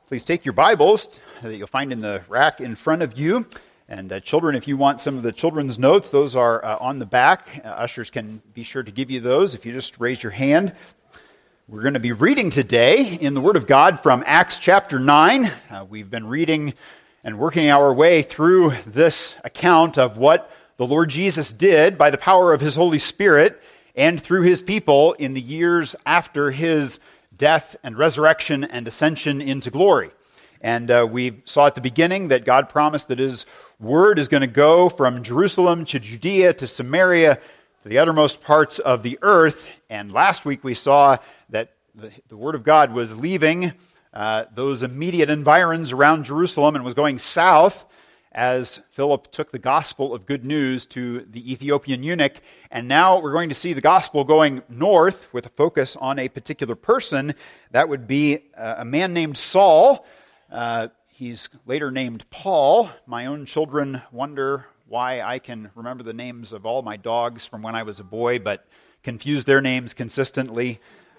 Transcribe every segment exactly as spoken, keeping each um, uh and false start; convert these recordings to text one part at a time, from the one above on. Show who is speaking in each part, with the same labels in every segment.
Speaker 1: Please take your Bibles that you'll find in the rack in front of you. And uh, children, if you want some of the children's notes, those are uh, on the back. Uh, ushers can be sure to give you those if you just raise your hand. We're going to be reading today in the Word of God from Acts chapter nine. Uh, we've been reading and working our way through this account of what the Lord Jesus did by the power of His Holy Spirit and through His people in the years after His death and resurrection and ascension into glory. And uh, we saw at the beginning that God promised that His word is going to go from Jerusalem to Judea to Samaria to the uttermost parts of the earth. And last week we saw that the, the word of God was leaving uh, those immediate environs around Jerusalem and was going south as Philip took the gospel of good news to the Ethiopian eunuch. And now we're going to see the gospel going north with a focus on a particular person. That would be uh, a man named Saul. Uh, he's later named Paul. My own children wonder why I can remember the names of all my dogs from when I was a boy, but confuse their names consistently.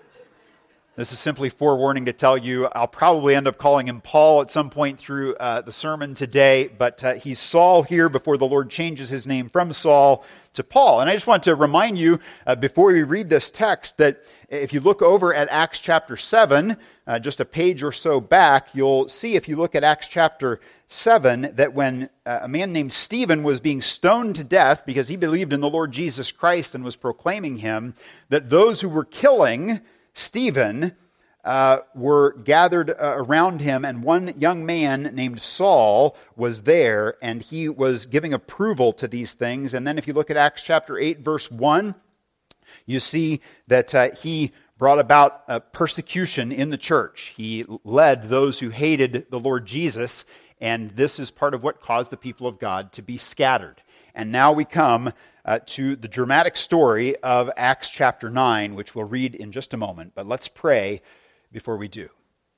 Speaker 1: This is simply forewarning to tell you I'll probably end up calling him Paul at some point through uh, the sermon today, but uh, he's Saul here before the Lord changes his name from Saul to Paul. And I just want to remind you uh, before we read this text that if you look over at Acts chapter seven, uh, just a page or so back, you'll see if you look at Acts chapter seven that when uh, a man named Stephen was being stoned to death because he believed in the Lord Jesus Christ and was proclaiming him, that those who were killing Stephen uh, were gathered uh, around him, and one young man named Saul was there, and he was giving approval to these things. And then if you look at Acts chapter eight, verse one, you see that uh, he brought about uh, persecution in the church. He led those who hated the Lord Jesus, and this is part of what caused the people of God to be scattered. And now we come uh, to the dramatic story of Acts chapter nine, which we'll read in just a moment. But let's pray before we do.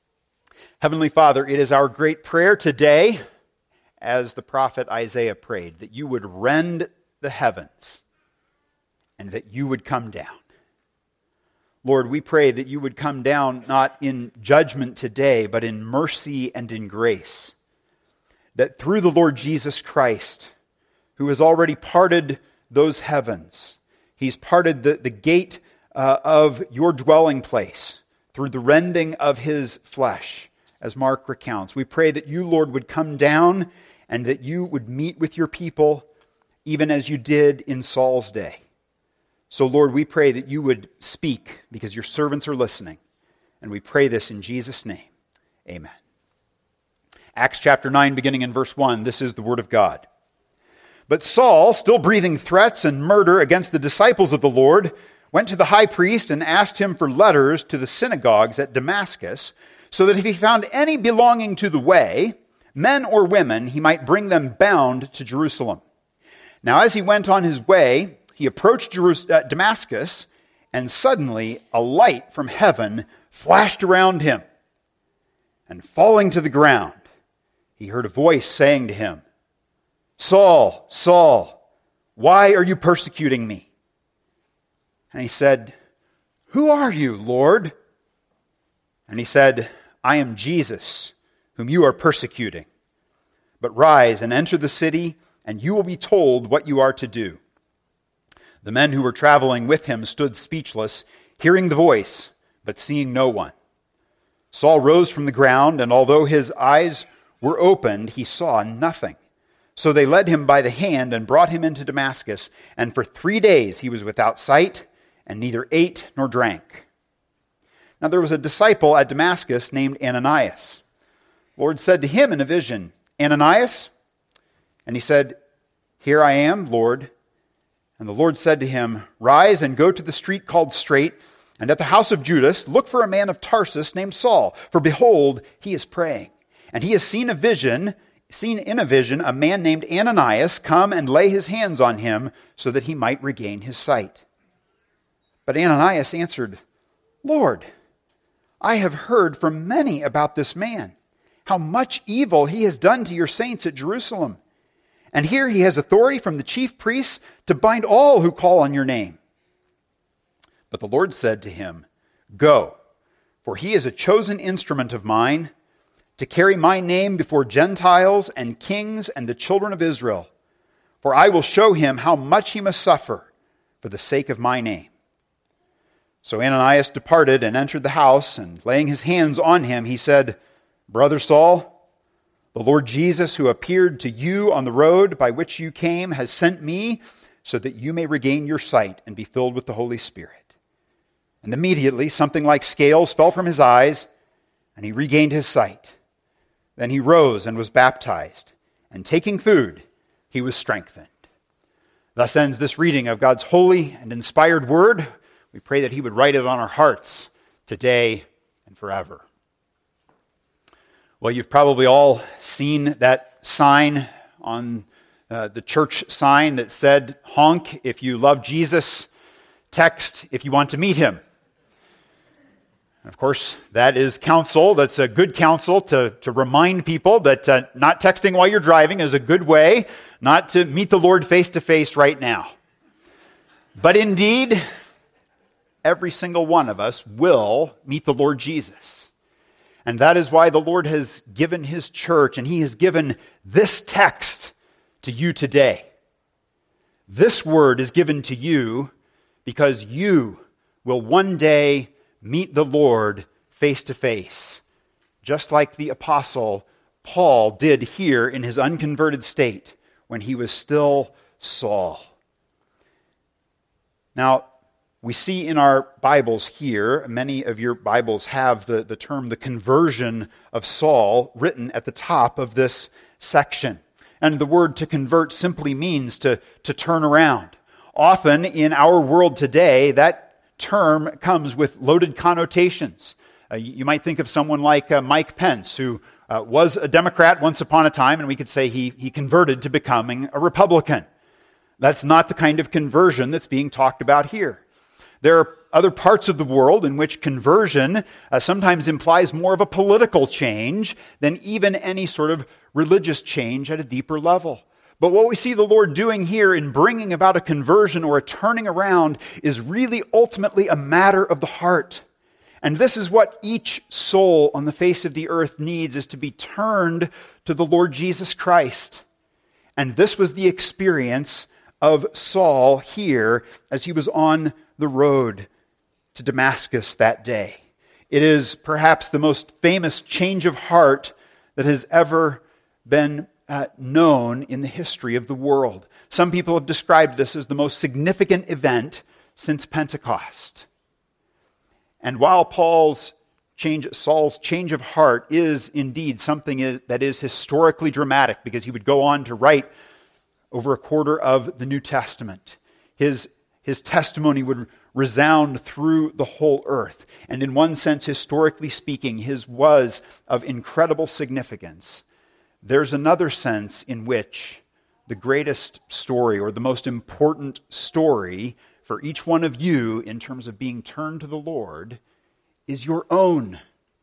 Speaker 1: Heavenly Father, it is our great prayer today, as the prophet Isaiah prayed, that you would rend the heavens and that you would come down. Lord, we pray that you would come down not in judgment today, but in mercy and in grace. That through the Lord Jesus Christ, who has already parted those heavens, He's parted the, the gate uh, of your dwelling place through the rending of His flesh, as Mark recounts. We pray that you, Lord, would come down and that you would meet with your people, even as you did in Saul's day. So, Lord, we pray that you would speak, because your servants are listening. And we pray this in Jesus' name. Amen. Acts chapter nine, beginning in verse one, this is the word of God. But Saul, still breathing threats and murder against the disciples of the Lord, went to the high priest and asked him for letters to the synagogues at Damascus, so that if he found any belonging to the way, men or women, he might bring them bound to Jerusalem. Now as he went on his way, he approached Jerus- uh, Damascus, and suddenly a light from heaven flashed around him. And falling to the ground, he heard a voice saying to him, "Saul, Saul, why are you persecuting me?" And he said, "Who are you, Lord?" And he said, "I am Jesus, whom you are persecuting. But rise and enter the city, and you will be told what you are to do." The men who were traveling with him stood speechless, hearing the voice, but seeing no one. Saul rose from the ground, and although his eyes were opened, he saw nothing. So they led him by the hand and brought him into Damascus, and for three days he was without sight, and neither ate nor drank. Now there was a disciple at Damascus named Ananias. The Lord said to him in a vision, "Ananias?" And he said, "Here I am, Lord." And the Lord said to him, "Rise and go to the street called Straight, and at the house of Judas look for a man of Tarsus named Saul, for behold, he is praying. And he has seen a vision, seen in a vision a man named Ananias come and lay his hands on him so that he might regain his sight." But Ananias answered, "Lord, I have heard from many about this man, how much evil he has done to your saints at Jerusalem. And here he has authority from the chief priests to bind all who call on your name." But the Lord said to him, "Go, for he is a chosen instrument of mine to carry my name before Gentiles and kings and the children of Israel. For I will show him how much he must suffer for the sake of my name." So Ananias departed and entered the house, and laying his hands on him, he said, "Brother Saul, the Lord Jesus, who appeared to you on the road by which you came, has sent me so that you may regain your sight and be filled with the Holy Spirit." And immediately something like scales fell from his eyes, and he regained his sight. Then he rose and was baptized, and taking food, he was strengthened. Thus ends this reading of God's holy and inspired word. We pray that he would write it on our hearts today and forever. Well, you've probably all seen that sign on uh, the church sign that said, "Honk if you love Jesus, text if you want to meet him." Of course, that is counsel. That's a good counsel to, to remind people that uh, not texting while you're driving is a good way not to meet the Lord face to face right now. But indeed, every single one of us will meet the Lord Jesus. And that is why the Lord has given his church, and he has given this text to you today. This word is given to you because you will one day meet the Lord face to face, just like the apostle Paul did here in his unconverted state when he was still Saul. Now, we see in our Bibles here, many of your Bibles have the, the term the conversion of Saul written at the top of this section. And the word to convert simply means to, to turn around. Often in our world today, that term comes with loaded connotations. Uh, you might think of someone like uh, Mike Pence, who uh, was a Democrat once upon a time, and we could say he, he converted to becoming a Republican. That's not the kind of conversion that's being talked about here. There are other parts of the world in which conversion uh, sometimes implies more of a political change than even any sort of religious change at a deeper level. But what we see the Lord doing here in bringing about a conversion or a turning around is really ultimately a matter of the heart. And this is what each soul on the face of the earth needs, is to be turned to the Lord Jesus Christ. And this was the experience of Saul here as he was on the road to Damascus that day. It is perhaps the most famous change of heart that has ever been uh, known in the history of the world. Some people have described this as the most significant event since Pentecost. And while Paul's change, Saul's change of heart is indeed something that is historically dramatic, because he would go on to write over a quarter of the New Testament, his His testimony would resound through the whole earth. And in one sense, historically speaking, his was of incredible significance. There's another sense in which the greatest story, or the most important story for each one of you in terms of being turned to the Lord, is your own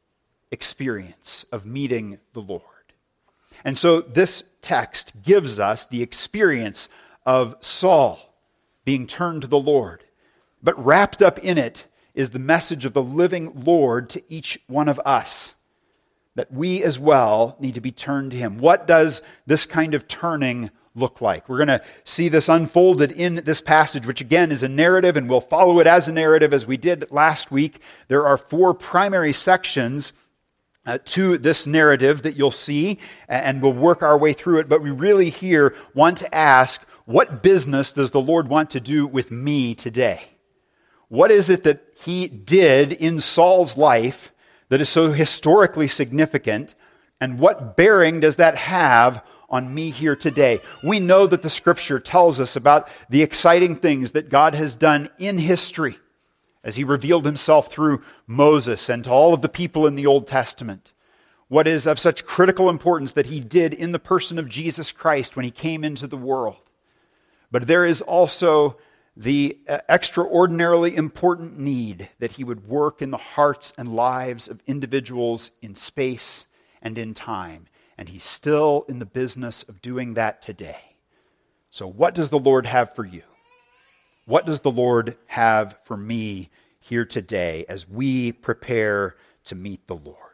Speaker 1: experience of meeting the Lord. And so this text gives us the experience of Saul being turned to the Lord. But wrapped up in it is the message of the living Lord to each one of us, that we as well need to be turned to him. What does this kind of turning look like? We're going to see this unfolded in this passage, which again is a narrative, and we'll follow it as a narrative as we did last week. There are four primary sections Uh, to this narrative that you'll see, and we'll work our way through it. But we really here want to ask, what business does the Lord want to do with me today? What is it that he did in Saul's life that is so historically significant, and what bearing does that have on me here today? We know that the Scripture tells us about the exciting things that God has done in history, as he revealed himself through Moses and to all of the people in the Old Testament. What is of such critical importance that he did in the person of Jesus Christ when he came into the world. But there is also the extraordinarily important need that he would work in the hearts and lives of individuals in space and in time. And he's still in the business of doing that today. So what does the Lord have for you? What does the Lord have for me here today as we prepare to meet the Lord?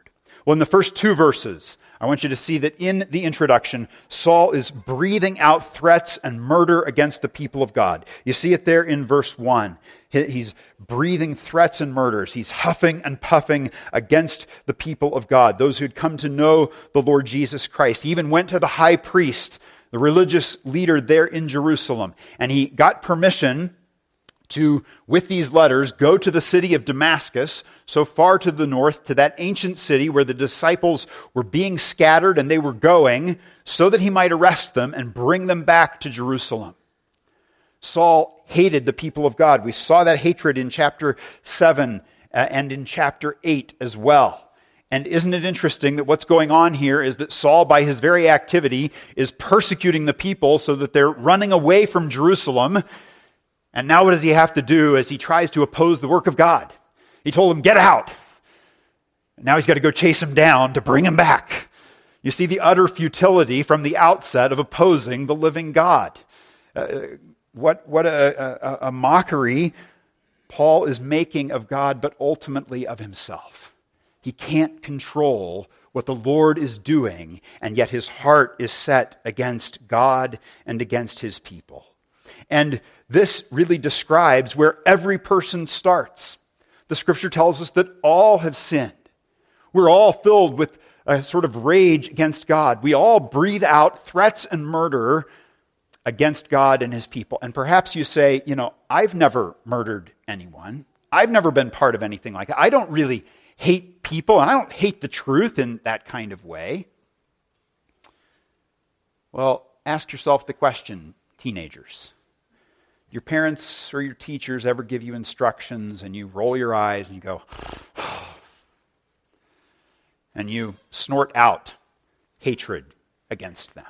Speaker 1: Well, in the first two verses, I want you to see that in the introduction, Saul is breathing out threats and murder against the people of God. You see it there in verse one. He's breathing threats and murders. He's huffing and puffing against the people of God, those who'd come to know the Lord Jesus Christ. He even went to the high priest, the religious leader there in Jerusalem, and he got permission to, with these letters, go to the city of Damascus, so far to the north, to that ancient city where the disciples were being scattered and they were going, so that he might arrest them and bring them back to Jerusalem. Saul hated the people of God. We saw that hatred in chapter seven uh, and in chapter eight as well. And isn't it interesting that what's going on here is that Saul, by his very activity, is persecuting the people so that they're running away from Jerusalem. And now what does he have to do as he tries to oppose the work of God? He told them, get out. And now he's got to go chase them down to bring them back. You see the utter futility from the outset of opposing the living God. Uh, what what a, a, a mockery Paul is making of God, but ultimately of himself. He can't control what the Lord is doing, and yet his heart is set against God and against his people. And this really describes where every person starts. The scripture tells us that all have sinned. We're all filled with a sort of rage against God. We all breathe out threats and murder against God and his people. And perhaps you say, you know, I've never murdered anyone. I've never been part of anything like that. I don't really hate people, and I don't hate the truth in that kind of way. Well, ask yourself the question, teenagers. Your parents or your teachers ever give you instructions and you roll your eyes and you go, and you snort out hatred against them?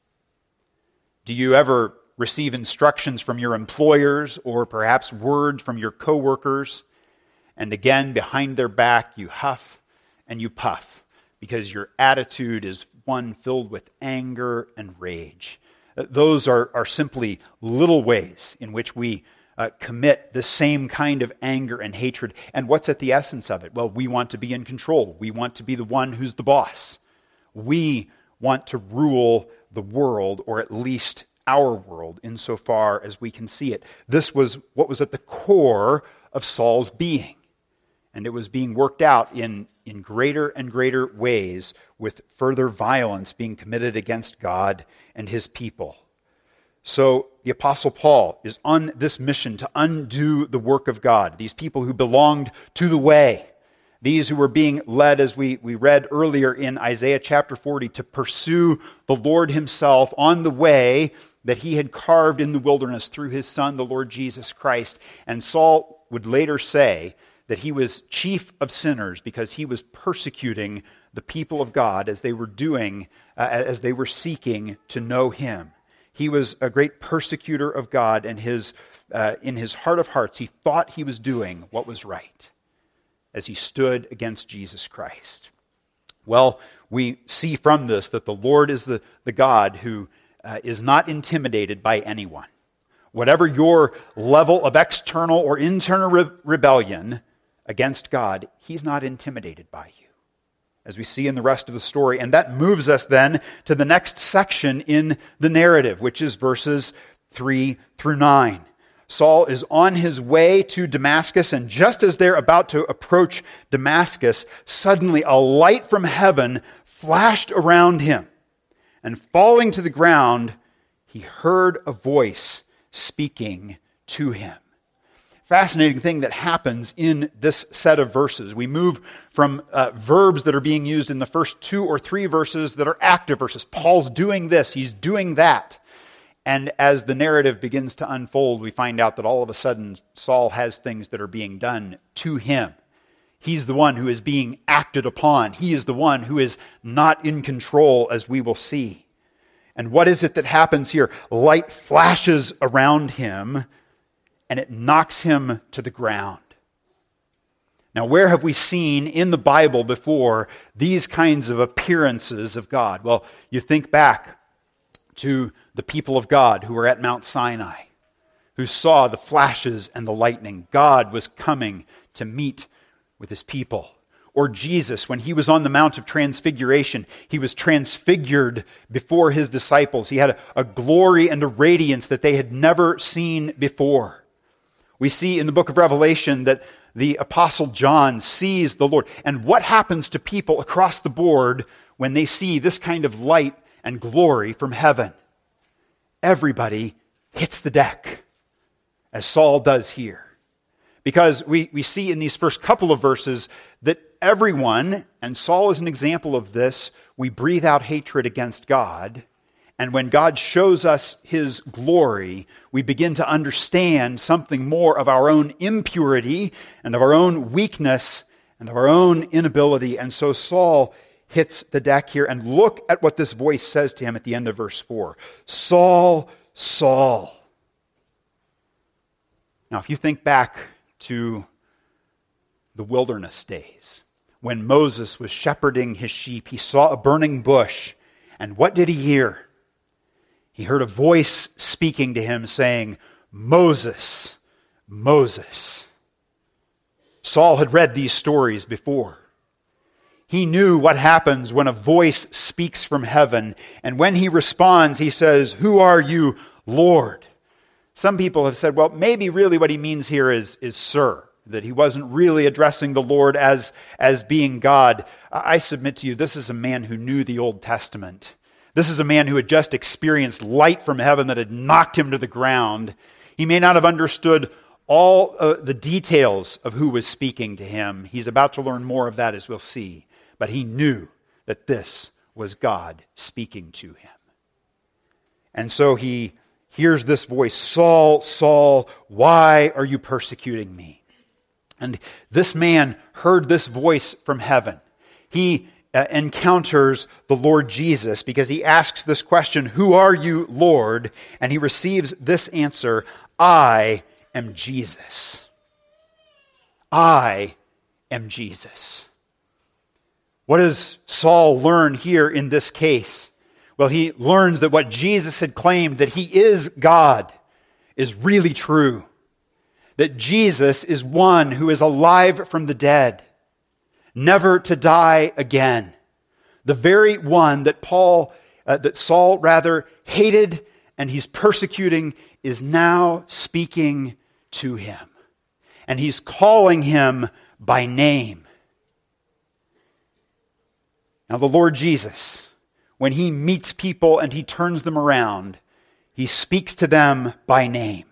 Speaker 1: Do you ever receive instructions from your employers or perhaps word from your coworkers, and again, behind their back, you huff and you puff because your attitude is one filled with anger and rage? Those are, are simply little ways in which we uh, commit the same kind of anger and hatred. And what's at the essence of it? Well, we want to be in control. We want to be the one who's the boss. We want to rule the world, or at least our world, insofar as we can see it. This was what was at the core of Saul's being. And it was being worked out in, in greater and greater ways, with further violence being committed against God and his people. So the Apostle Paul is on this mission to undo the work of God. These people who belonged to the way, these who were being led, as we, we read earlier in Isaiah chapter forty, to pursue the Lord himself on the way that he had carved in the wilderness through his Son, the Lord Jesus Christ. And Saul would later say that he was chief of sinners because he was persecuting the people of God as they were doing, uh, as they were seeking to know him. He was a great persecutor of God, and his, uh, in his heart of hearts, he thought he was doing what was right as he stood against Jesus Christ. Well, we see from this that the Lord is the, the God who uh, is not intimidated by anyone. Whatever your level of external or internal re- rebellion against God, he's not intimidated by you, as we see in the rest of the story. And that moves us then to the next section in the narrative, which is verses three through nine. Saul is on his way to Damascus, and just as they're about to approach Damascus, suddenly a light from heaven flashed around him. And falling to the ground, he heard a voice speaking to him. Fascinating thing that happens in this set of verses. We move from uh, verbs that are being used in the first two or three verses that are active verses. Paul's doing this, he's doing that. And as the narrative begins to unfold, we find out that all of a sudden Saul has things that are being done to him. He's the one who is being acted upon. He is the one who is not in control, as we will see. And what is it that happens here? Light flashes around him, and it knocks him to the ground. Now, where have we seen in the Bible before these kinds of appearances of God? Well, you think back to the people of God who were at Mount Sinai, who saw the flashes and the lightning. God was coming to meet with his people. or Jesus, when he was on the Mount of Transfiguration, he was transfigured before his disciples. He had a, a glory and a radiance that they had never seen before. We see in the book of Revelation that the Apostle John sees the Lord. And what happens to people across the board when they see this kind of light and glory from heaven? Everybody hits the deck, as Saul does here. Because we, we see in these first couple of verses that everyone, and Saul is an example of this, we breathe out hatred against God. And when God shows us his glory, we begin to understand something more of our own impurity and of our own weakness and of our own inability. And so Saul hits the deck here. And look at what this voice says to him at the end of verse four. Saul, Saul. Now, if you think back to the wilderness days, when Moses was shepherding his sheep, he saw a burning bush. And what did he hear? He heard a voice speaking to him saying, Moses, Moses. Saul had read these stories before. He knew what happens when a voice speaks from heaven. And when he responds, he says, who are you, Lord? Some people have said, well, maybe really what he means here is, is sir, that he wasn't really addressing the Lord as, as being God. I submit to you, this is a man who knew the Old Testament. This is a man who had just experienced light from heaven that had knocked him to the ground. He may not have understood all uh, the details of who was speaking to him. He's about to learn more of that, as we'll see. But he knew that this was God speaking to him. And so he hears this voice, Saul, Saul, why are you persecuting me? And this man heard this voice from heaven. He uh, encounters the Lord Jesus because he asks this question, who are you, Lord? And he receives this answer, I am Jesus. I am Jesus. What does Saul learn here in this case? Well, he learns that what Jesus had claimed, that he is God, is really true. That Jesus is one who is alive from the dead, never to die again. The very one that Paul, uh, that Saul rather hated and he's persecuting is now speaking to him. And he's calling him by name. Now the Lord Jesus, when he meets people and he turns them around, he speaks to them by name.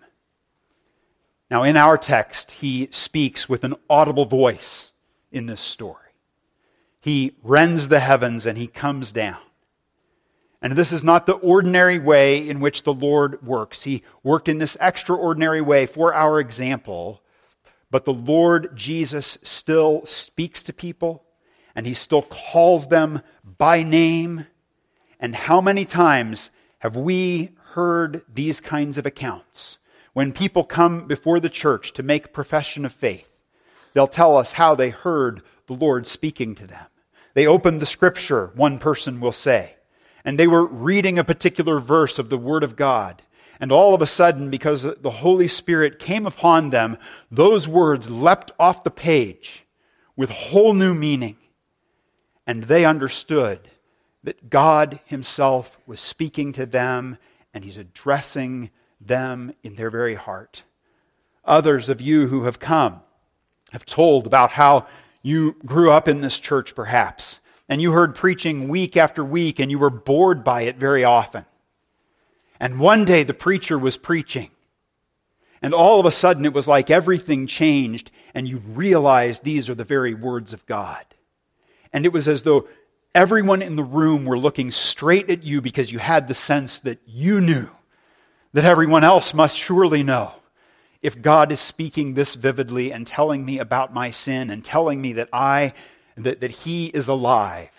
Speaker 1: Now in our text, he speaks with an audible voice in this story. He rends the heavens and he comes down. And this is not the ordinary way in which the Lord works. He worked in this extraordinary way for our example. But the Lord Jesus still speaks to people and he still calls them by name. And how many times have we heard these kinds of accounts? When people come before the church to make profession of faith, they'll tell us how they heard the Lord speaking to them. They opened the scripture, one person will say, and they were reading a particular verse of the Word of God. And all of a sudden, because the Holy Spirit came upon them, those words leapt off the page with whole new meaning. And they understood that God himself was speaking to them and he's addressing them in their very heart. Others of you who have come have told about how you grew up in this church perhaps, and you heard preaching week after week and you were bored by it very often. And one day the preacher was preaching, and all of a sudden it was like everything changed and you realized these are the very words of God. And it was as though everyone in the room were looking straight at you because you had the sense that you knew that everyone else must surely know. If God is speaking this vividly and telling me about my sin and telling me that I, that, that he is alive,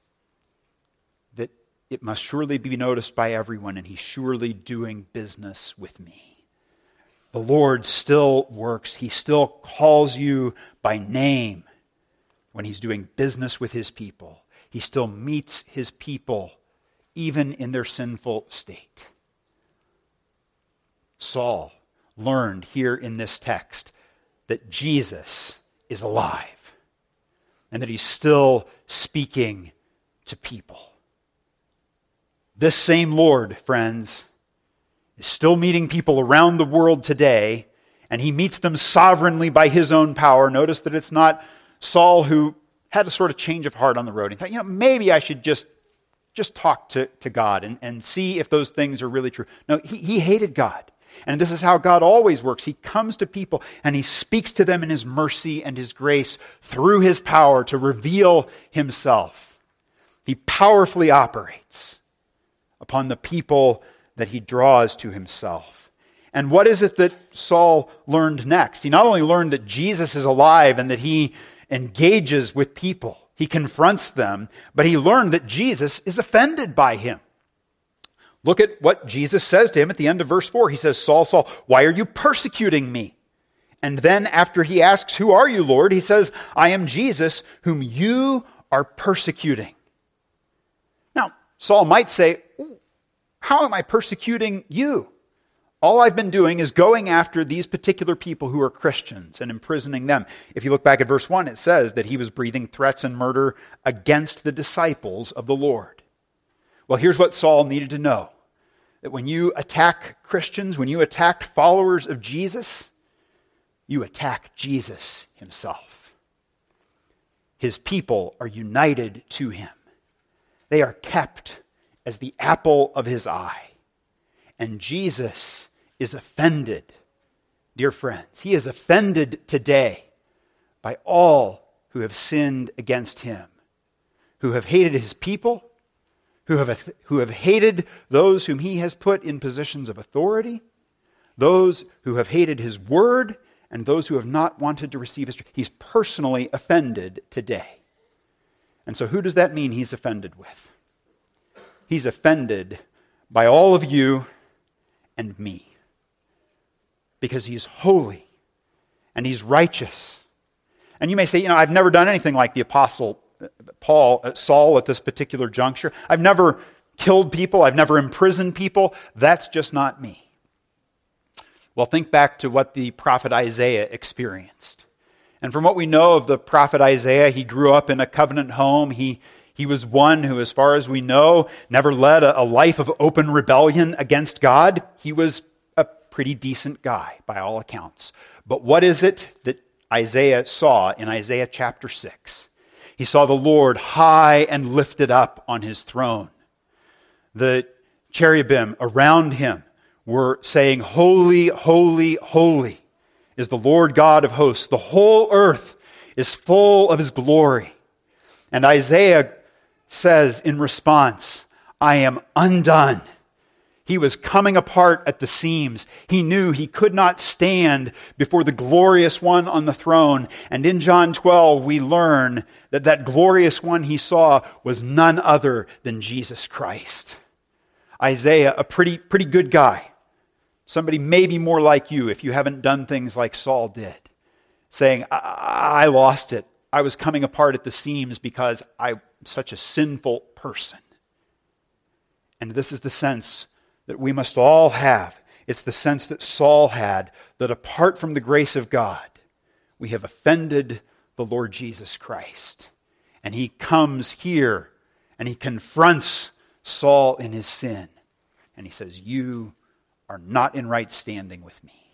Speaker 1: that it must surely be noticed by everyone and he's surely doing business with me. The Lord still works. He still calls you by name when he's doing business with his people. He still meets his people even in their sinful state. Saul learned here in this text that Jesus is alive. and that he's still speaking to people. This same Lord, friends, is still meeting people around the world today, and he meets them sovereignly by his own power. Notice that it's not Saul who had a sort of change of heart on the road. He thought, you know, maybe I should just, just talk to, to God and, and see if those things are really true. No, he, he hated God. And this is how God always works. He comes to people and he speaks to them in his mercy and his grace through his power to reveal himself. He powerfully operates upon the people that he draws to himself. And what is it that Saul learned next? He not only learned that Jesus is alive and that he engages with people, he confronts them, but he learned that Jesus is offended by him. Look at what Jesus says to him at the end of verse four. He says, Saul, Saul, why are you persecuting me? And then after he asks, who are you, Lord? He says, I am Jesus, whom you are persecuting. Now, Saul might say, how am I persecuting you? All I've been doing is going after these particular people who are Christians and imprisoning them. If you look back at verse one, it says that he was breathing threats and murder against the disciples of the Lord. Well, here's what Saul needed to know. That when you attack Christians, when you attack followers of Jesus, you attack Jesus himself. His people are united to him. They are kept as the apple of his eye. And Jesus is offended, dear friends. He is offended today by all who have sinned against him, who have hated his people, who have, who have hated those whom he has put in positions of authority, those who have hated his word, and those who have not wanted to receive his truth. He's personally offended today. And so who does that mean he's offended with? He's offended by all of you and me. Because he's holy and he's righteous. And you may say, you know, I've never done anything like the apostle Paul, uh, Saul at this particular juncture. I've never killed people. I've never imprisoned people. That's just not me. Well, think back to what the prophet Isaiah experienced. And from what we know of the prophet Isaiah, he grew up in a covenant home. He, he was one who, as far as we know, never led a, a life of open rebellion against God. He was a pretty decent guy by all accounts. But what is it that Isaiah saw in Isaiah chapter six? He saw the Lord high and lifted up on his throne. The cherubim around him were saying, holy, holy, holy is the Lord God of hosts. The whole earth is full of his glory. And Isaiah says in response, I am undone. He was coming apart at the seams. He knew he could not stand before the glorious one on the throne. And in John twelve, we learn that that glorious one he saw was none other than Jesus Christ. Isaiah, a pretty, pretty good guy. Somebody maybe more like you if you haven't done things like Saul did. Saying, I, I lost it. I was coming apart at the seams because I'm such a sinful person. And this is the sense that we must all have. It's the sense that Saul had, that apart from the grace of God, we have offended the Lord Jesus Christ. And he comes here and he confronts Saul in his sin. And he says, you are not in right standing with me.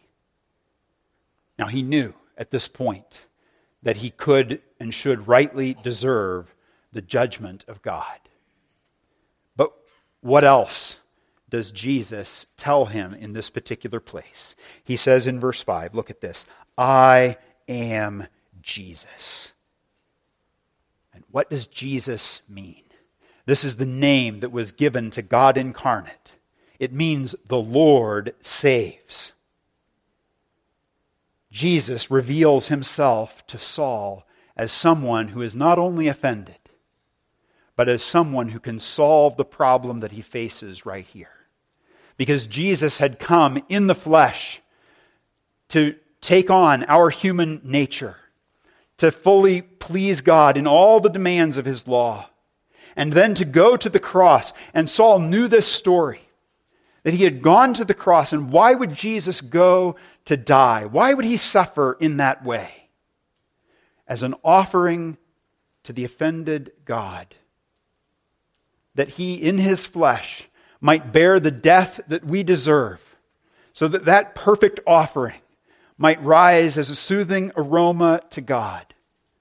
Speaker 1: Now he knew at this point that he could and should rightly deserve the judgment of God. But what else does Jesus tell him in this particular place? He says in verse five, look at this, I am Jesus. And what does Jesus mean? This is the name that was given to God incarnate. It means the Lord saves. Jesus reveals himself to Saul as someone who is not only offended, but as someone who can solve the problem that he faces right here. Because Jesus had come in the flesh to take on our human nature, to fully please God in all the demands of his law, and then to go to the cross. And Saul knew this story, that he had gone to the cross. And why would Jesus go to die? Why would he suffer in that way? As an offering to the offended God, that he in his flesh might bear the death that we deserve, so that that perfect offering might rise as a soothing aroma to God,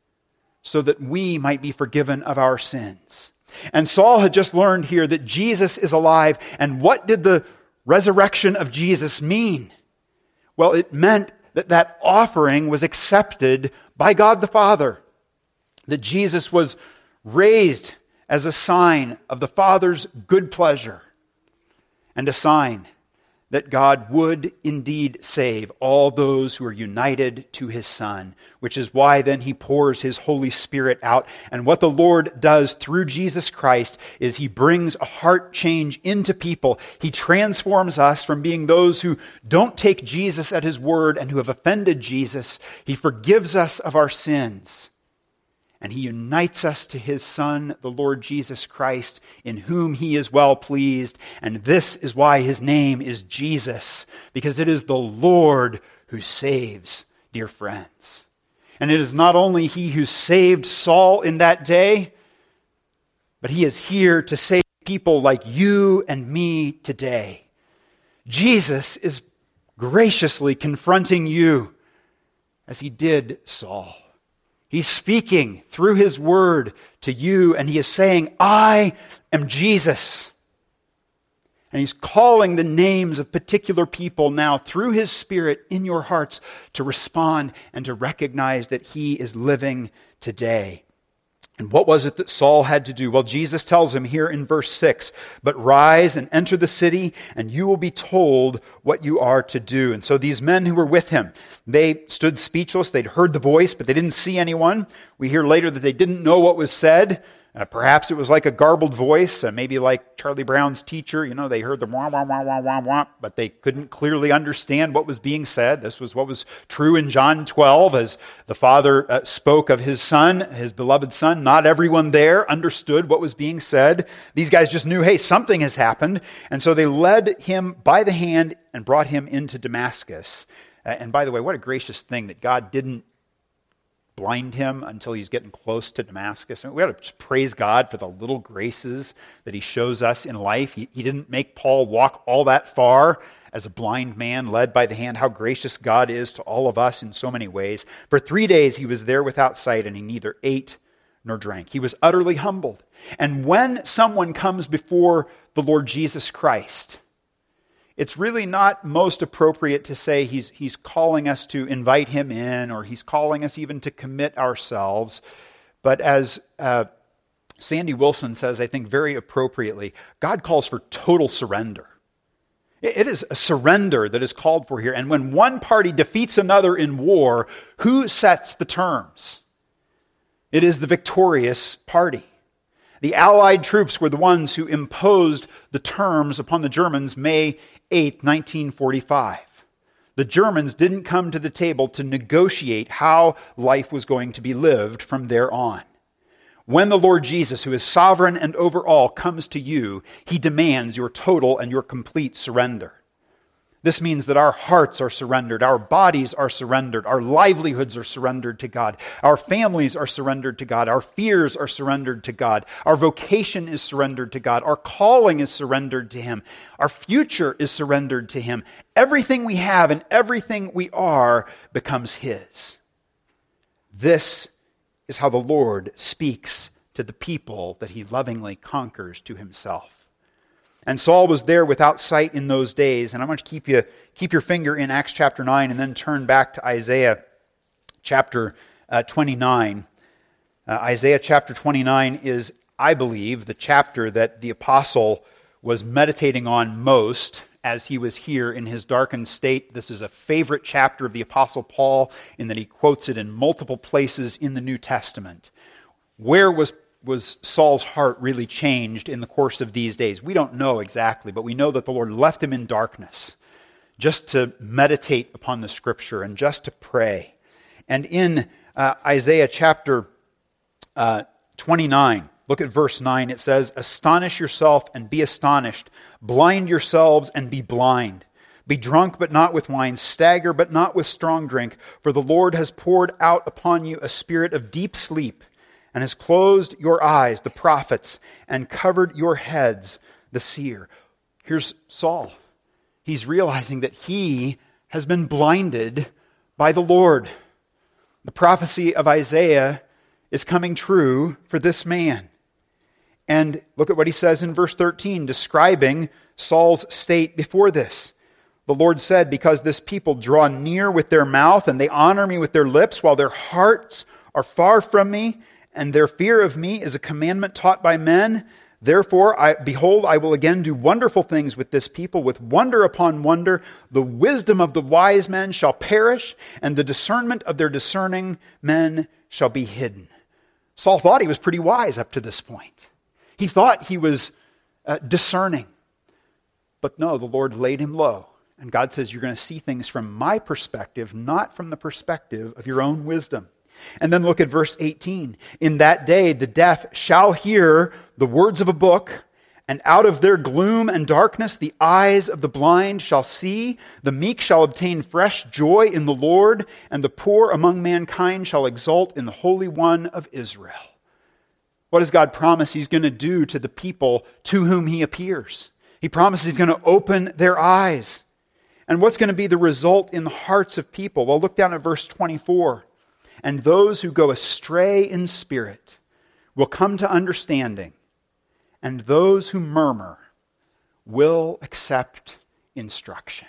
Speaker 1: so that we might be forgiven of our sins. And Saul had just learned here that Jesus is alive. And what did the resurrection of Jesus mean? Well, it meant that that offering was accepted by God the Father, that Jesus was raised as a sign of the Father's good pleasure and a sign that God would indeed save all those who are united to his Son, which is why then he pours his Holy Spirit out. And what the Lord does through Jesus Christ is he brings a heart change into people. He transforms us from being those who don't take Jesus at his word and who have offended Jesus. He forgives us of our sins. And he unites us to his Son, the Lord Jesus Christ, in whom he is well pleased. And this is why his name is Jesus, because it is the Lord who saves, dear friends. And it is not only he who saved Saul in that day, but he is here to save people like you and me today. Jesus is graciously confronting you as he did Saul. He's speaking through his word to you, and he is saying, I am Jesus. And he's calling the names of particular people now through his Spirit in your hearts to respond and to recognize that he is living today. And what was it that Saul had to do? Well, Jesus tells him here in verse six, but rise and enter the city, and you will be told what you are to do. And so these men who were with him, they stood speechless. They'd heard the voice, but they didn't see anyone. We hear later that they didn't know what was said. Uh, perhaps it was like a garbled voice, uh, maybe like Charlie Brown's teacher. You know, they heard the wah, wah, wah, wah, wah, wah, but they couldn't clearly understand what was being said. This was what was true in John twelve as the Father uh, spoke of his Son, his beloved Son. Not everyone there understood what was being said. These guys just knew, hey, something has happened. And so they led him by the hand and brought him into Damascus. Uh, and by the way, what a gracious thing that God didn't blind him until he's getting close to Damascus. I mean, we ought to just praise God for the little graces that he shows us in life. He, he didn't make Paul walk all that far as a blind man led by the hand. How gracious God is to all of us in so many ways. For three days he was there without sight, and he neither ate nor drank. He was utterly humbled. And when someone comes before the Lord Jesus Christ, it's really not most appropriate to say he's, he's calling us to invite him in, or he's calling us even to commit ourselves. But as uh, Sandy Wilson says, I think very appropriately, God calls for total surrender. It, it is a surrender that is called for here. And when one party defeats another in war, who sets the terms? It is the victorious party. The Allied troops were the ones who imposed the terms upon the Germans May eighth, nineteen forty-five. The Germans didn't come to the table to negotiate how life was going to be lived from there on. When the Lord Jesus, who is sovereign and over all, comes to you, he demands your total and your complete surrender. This means that our hearts are surrendered, our bodies are surrendered, our livelihoods are surrendered to God, our families are surrendered to God, our fears are surrendered to God, our vocation is surrendered to God, our calling is surrendered to him, our future is surrendered to him. Everything we have and everything we are becomes his. This is how the Lord speaks to the people that he lovingly conquers to himself. And Saul was there without sight in those days. And I want to keep you keep your finger in Acts chapter nine and then turn back to Isaiah chapter uh, twenty-nine. Uh, Isaiah chapter twenty-nine is, I believe, the chapter that the apostle was meditating on most as he was here in his darkened state. This is a favorite chapter of the apostle Paul in that he quotes it in multiple places in the New Testament. Where was Was Saul's heart really changed in the course of these days? We don't know exactly, but we know that the Lord left him in darkness just to meditate upon the Scripture and just to pray. And in uh, Isaiah chapter uh, twenty-nine, look at verse nine, it says, "Astonish yourself and be astonished. Blind yourselves and be blind. Be drunk but not with wine. Stagger but not with strong drink. For the Lord has poured out upon you a spirit of deep sleep, and has closed your eyes, the prophets, and covered your heads, the seer. Here's Saul. He's realizing that he has been blinded by the Lord. The prophecy of Isaiah is coming true for this man. And look at what he says in verse thirteen, describing Saul's state before this. The Lord said, because this people draw near with their mouth and they honor me with their lips, while their hearts are far from me, and their fear of me is a commandment taught by men. Therefore, I, behold, I will again do wonderful things with this people, with wonder upon wonder. The wisdom of the wise men shall perish, and the discernment of their discerning men shall be hidden. Saul thought he was pretty wise up to this point. He thought he was uh, discerning. But no, the Lord laid him low. And God says, you're going to see things from my perspective, not from the perspective of your own wisdom. And then look at verse eighteen. In that day, the deaf shall hear the words of a book, and out of their gloom and darkness, the eyes of the blind shall see. The meek shall obtain fresh joy in the Lord, and the poor among mankind shall exult in the Holy One of Israel. What does God promise he's going to do to the people to whom he appears? He promises he's going to open their eyes. And what's going to be the result in the hearts of people? Well, look down at verse twenty-four. And those who go astray in spirit will come to understanding, and those who murmur will accept instruction.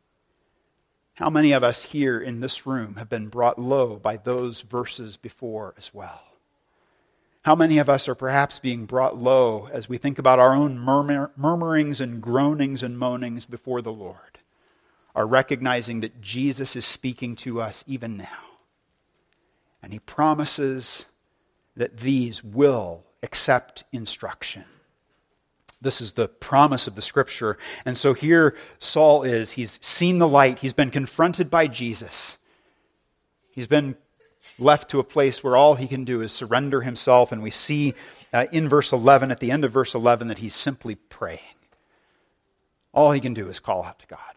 Speaker 1: How many of us here in this room have been brought low by those verses before as well? How many of us are perhaps being brought low as we think about our own murmur, murmurings and groanings and moanings before the Lord, are recognizing that Jesus is speaking to us even now. And he promises that these will accept instruction. This is the promise of the Scripture. And so here Saul is. He's seen the light. He's been confronted by Jesus. He's been left to a place where all he can do is surrender himself. And we see uh, in verse eleven, at the end of verse eleven, that he's simply praying. All he can do is call out to God.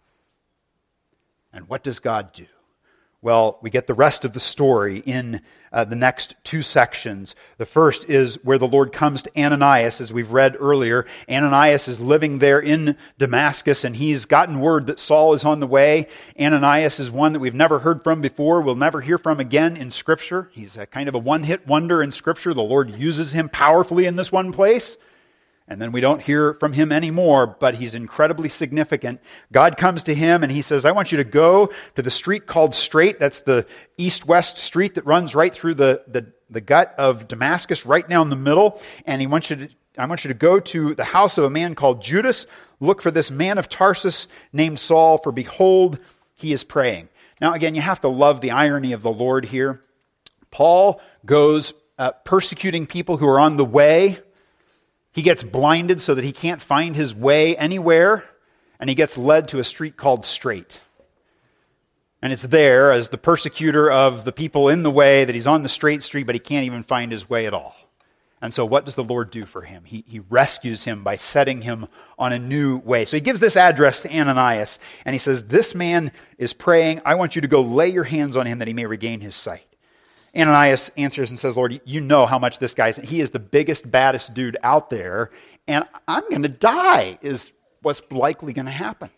Speaker 1: And what does God do? Well, we get the rest of the story in uh, the next two sections. The first is where the Lord comes to Ananias, as we've read earlier. Ananias is living there in Damascus, and he's gotten word that Saul is on the way. Ananias is one that we've never heard from before, we'll never hear from again in Scripture. He's a kind of a one-hit wonder in Scripture. The Lord uses him powerfully in this one place. And then we don't hear from him anymore, but he's incredibly significant. God comes to him and he says, I want you to go to the street called Straight. That's the east-west street that runs right through the, the, the gut of Damascus, right down the middle. And he wants you to, I want you to go to the house of a man called Judas. Look for this man of Tarsus named Saul, for behold, he is praying. Now again, you have to love the irony of the Lord here. Paul goes uh, persecuting people who are on the way. He gets blinded so that he can't find his way anywhere, and he gets led to a street called Straight. And it's there as the persecutor of the people in the way that he's on the straight street, but he can't even find his way at all. And so what does the Lord do for him? He, he rescues him by setting him on a new way. So he gives this address to Ananias, and he says, this man is praying. I want you to go lay your hands on him that he may regain his sight. Ananias answers and says, Lord, you know how much this guy is. He is the biggest, baddest dude out there, and I'm going to die is what's likely going to happen.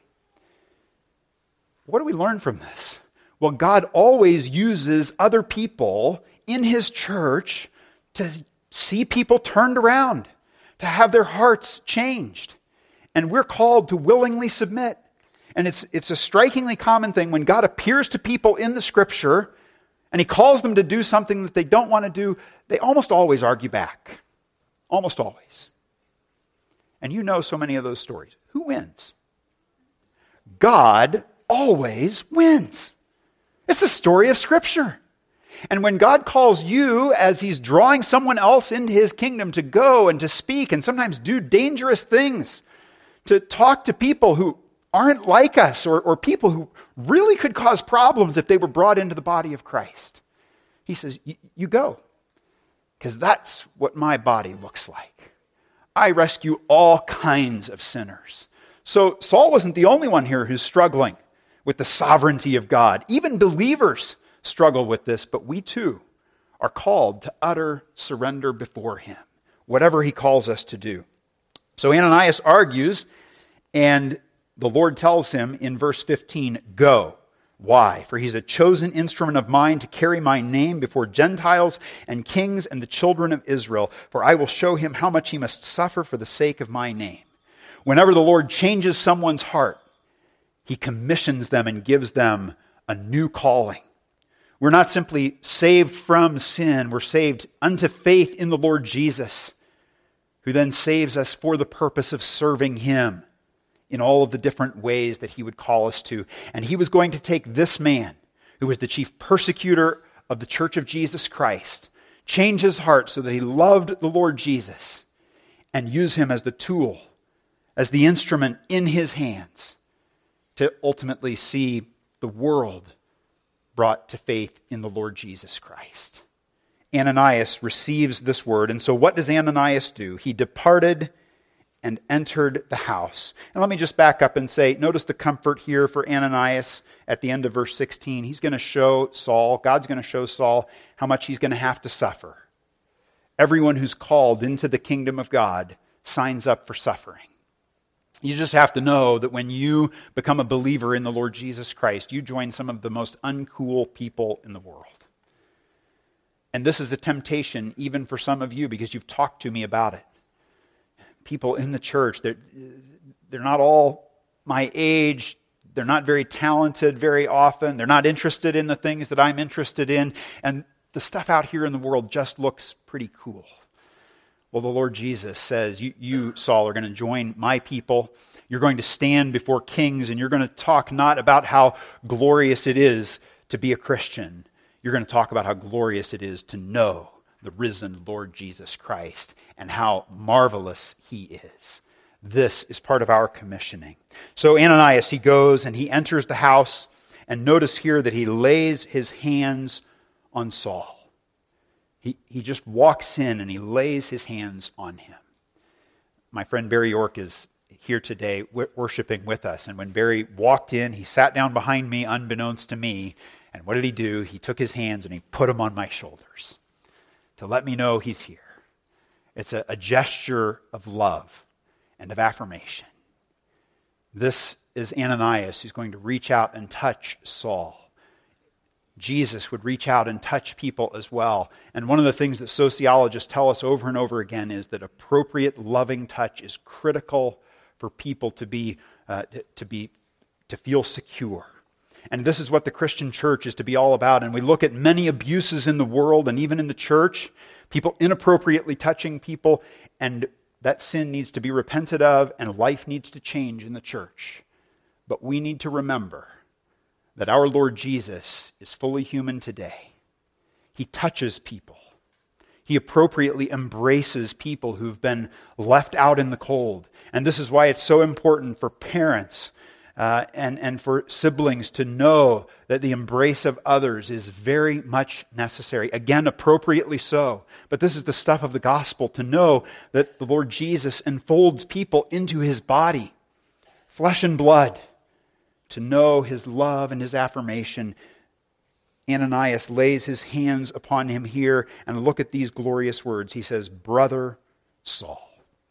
Speaker 1: What do we learn from this? Well, God always uses other people in his church to see people turned around, to have their hearts changed. And we're called to willingly submit. And it's, it's a strikingly common thing when God appears to people in the Scripture and he calls them to do something that they don't want to do, they almost always argue back. Almost always. And you know so many of those stories. Who wins? God always wins. It's the story of Scripture. And when God calls you, as he's drawing someone else into his kingdom, to go and to speak and sometimes do dangerous things, to talk to people who aren't like us, or, or people who really could cause problems if they were brought into the body of Christ, he says, you go. Because that's what my body looks like. I rescue all kinds of sinners. So Saul wasn't the only one here who's struggling with the sovereignty of God. Even believers struggle with this, but we too are called to utter surrender before him, whatever he calls us to do. So Ananias argues, and the Lord tells him in verse fifteen, go. Why? For he's a chosen instrument of mine to carry my name before Gentiles and kings and the children of Israel, for I will show him how much he must suffer for the sake of my name. Whenever the Lord changes someone's heart, he commissions them and gives them a new calling. We're not simply saved from sin, we're saved unto faith in the Lord Jesus, who then saves us for the purpose of serving him in all of the different ways that he would call us to. And he was going to take this man, who was the chief persecutor of the church of Jesus Christ, change his heart so that he loved the Lord Jesus, and use him as the tool, as the instrument in his hands, to ultimately see the world brought to faith in the Lord Jesus Christ. Ananias receives this word, and so what does Ananias do? He departed and entered the house. And let me just back up and say, notice the comfort here for Ananias at the end of verse sixteen. He's going to show Saul, God's going to show Saul how much he's going to have to suffer. Everyone who's called into the kingdom of God signs up for suffering. You just have to know that when you become a believer in the Lord Jesus Christ, you join some of the most uncool people in the world. And this is a temptation even for some of you, because you've talked to me about it. People in the church, they're, they're not all my age. They're not very talented very often. They're not interested in the things that I'm interested in. And the stuff out here in the world just looks pretty cool. Well, the Lord Jesus says, you, you, Saul, are going to join my people. You're going to stand before kings, and you're going to talk not about how glorious it is to be a Christian. You're going to talk about how glorious it is to know the risen Lord Jesus Christ and how marvelous he is. This is part of our commissioning. So Ananias, he goes and he enters the house, and notice here that he lays his hands on Saul. He, he just walks in and he lays his hands on him. My friend Barry York is here today worshiping with us, and when Barry walked in, he sat down behind me unbeknownst to me, and what did he do? He took his hands and he put them on my shoulders to let me know he's here. It's a, a gesture of love and of affirmation. This is Ananias, who's going to reach out and touch Saul. Jesus would reach out and touch people as well. And one of the things that sociologists tell us over and over again is that appropriate loving touch is critical for people to be uh, to be to feel secure. And this is what the Christian church is to be all about. And we look at many abuses in the world and even in the church, people inappropriately touching people, and that sin needs to be repented of and life needs to change in the church. But we need to remember that our Lord Jesus is fully human today. He touches people. He appropriately embraces people who've been left out in the cold. And this is why it's so important for parents Uh, and, and for siblings to know that the embrace of others is very much necessary. Again, appropriately so. But this is the stuff of the gospel, to know that the Lord Jesus enfolds people into his body, flesh and blood, to know his love and his affirmation. Ananias lays his hands upon him here, and look at these glorious words. He says, "Brother Saul."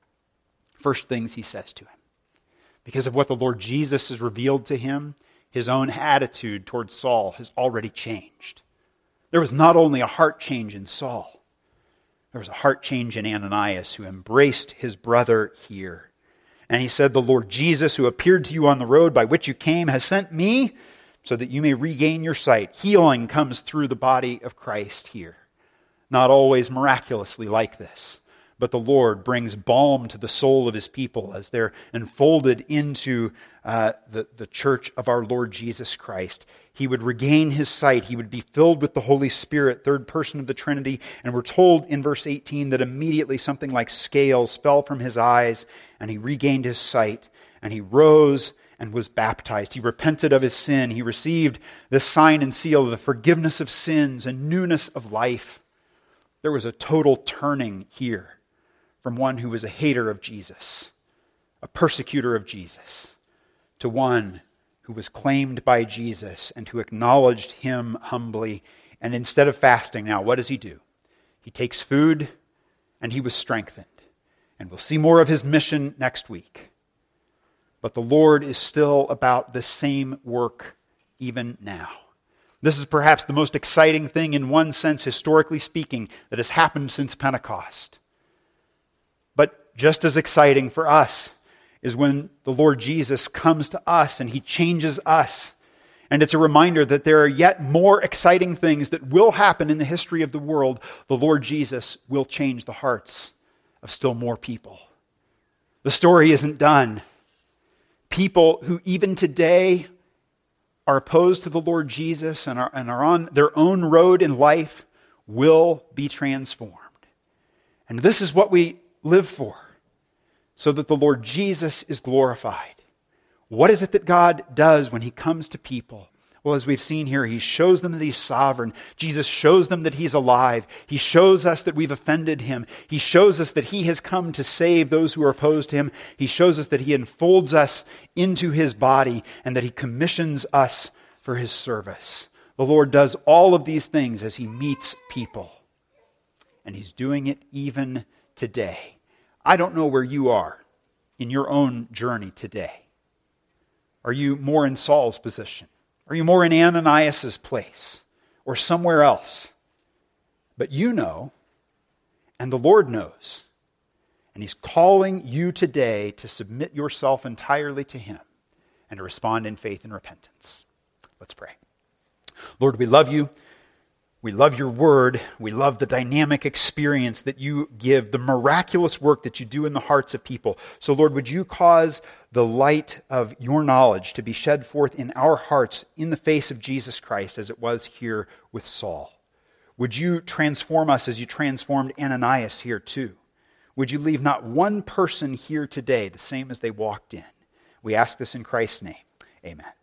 Speaker 1: First things he says to him. Because of what the Lord Jesus has revealed to him, his own attitude towards Saul has already changed. There was not only a heart change in Saul, there was a heart change in Ananias, who embraced his brother here. And he said, "The Lord Jesus, who appeared to you on the road by which you came, has sent me so that you may regain your sight." Healing comes through the body of Christ here. Not always miraculously like this, but the Lord brings balm to the soul of his people as they're enfolded into uh, the, the church of our Lord Jesus Christ. He would regain his sight. He would be filled with the Holy Spirit, third person of the Trinity. And we're told in verse eighteen that immediately something like scales fell from his eyes, and he regained his sight, and he rose and was baptized. He repented of his sin. He received this sign and seal of the forgiveness of sins and newness of life. There was a total turning here from one who was a hater of Jesus, a persecutor of Jesus, to one who was claimed by Jesus and who acknowledged him humbly And instead of fasting now, what does he do? He takes food and he was strengthened. And we'll see more of his mission next week. But the Lord is still about the same work even now. This is perhaps the most exciting thing in one sense, historically speaking, that has happened since Pentecost. But just as exciting for us is when the Lord Jesus comes to us and he changes us. And it's a reminder that there are yet more exciting things that will happen in the history of the world. The Lord Jesus will change the hearts of still more people. The story isn't done. People who even today are opposed to the Lord Jesus and are, and are on their own road in life will be transformed. And this is what we live for, so that the Lord Jesus is glorified. What is it that God does when he comes to people? Well, as we've seen here, he shows them that he's sovereign. Jesus shows them that he's alive. He shows us that we've offended him. He shows us that he has come to save those who are opposed to him. He shows us that he enfolds us into his body and that he commissions us for his service. The Lord does all of these things as he meets people. And he's doing it even today. I don't know where you are in your own journey today. Are you more in Saul's position? Are you more in Ananias' place or somewhere else? But you know, and the Lord knows, and he's calling you today to submit yourself entirely to him and to respond in faith and repentance. Let's pray. Lord, we love you. We love your word. We love the dynamic experience that you give, the miraculous work that you do in the hearts of people. So, Lord, would you cause the light of your knowledge to be shed forth in our hearts in the face of Jesus Christ as it was here with Saul? Would you transform us as you transformed Ananias here too? Would you leave not one person here today the same as they walked in? We ask this in Christ's name. Amen.